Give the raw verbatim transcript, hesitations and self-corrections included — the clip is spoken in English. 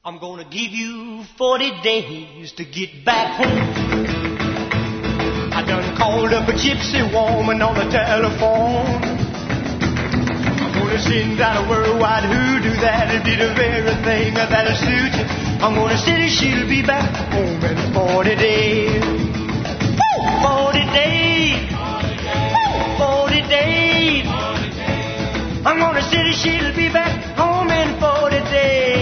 I'm gonna give you forty days to get back home. I done called up a gypsy woman on the telephone. I'm gonna send out a worldwide hoodoo that'll be the very thing that'll suit you. I'm gonna say she'll be back home in forty days. Woo! forty days. Woo! forty days. I'm gonna say she'll be back home in forty days.